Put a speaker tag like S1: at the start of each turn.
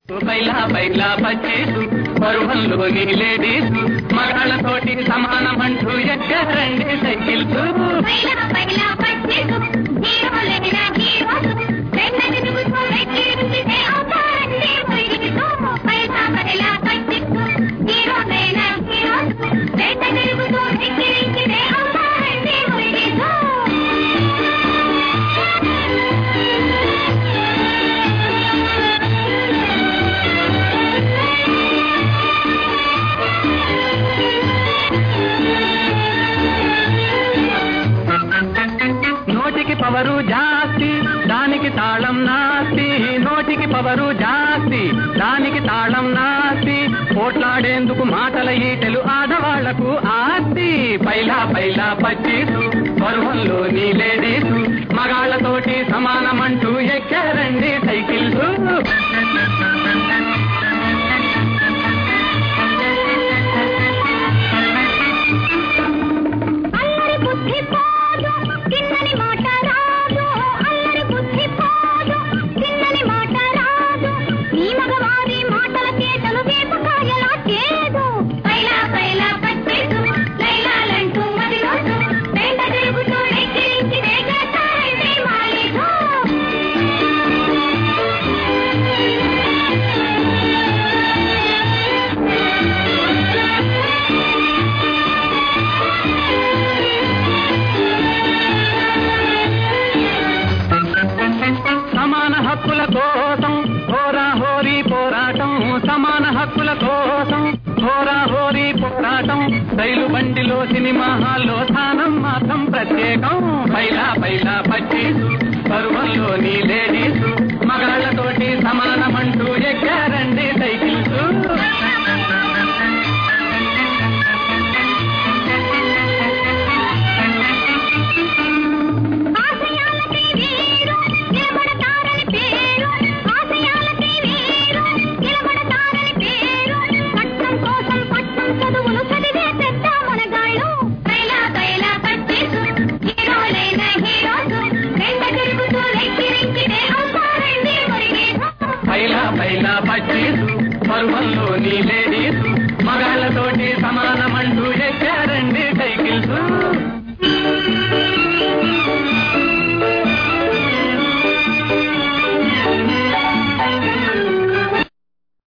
S1: పైలా పైలా పచ్చేసు పరువల్లోని లేడీసు మగాళ్ళతోటి సమానమంటూ ఎక్కరండి సైకిల్స్. నోటికి పవరు జాస్తి దానికి తాళం నాస్తి, నోటికి పవరు జాస్తి దానికి తాళం నాస్తి, పోట్లాడేందుకు మాటల ఈటెలు ఆడవాళ్లకు ఆస్తి. పైలా పైలా పచ్చీసు పరువల్లోని లేడీసు మగాళ్లతోటి సమానమంటూ ఎక్కారండి సైకిల్స్. సమాన హక్కుల కోసం హోరా హోరీ పోరాటం, సమాన హక్కుల కోసం హోరా హోరీ పోరాటం, రైలు బండిలో సినిమా హాల్లో స్థానం మాత్రం ప్రత్యేకం. పైలా పైలా పచ్చీసు పరువల్లోని లేడీసు మగాళ్లతోటి సమానమంటూ ఎక్కారండి సైకిల్స్. పైలా పైలా పచ్చీసు పరువల్లోని లేడీసు మగాళ్లతోటి సమానమంటూ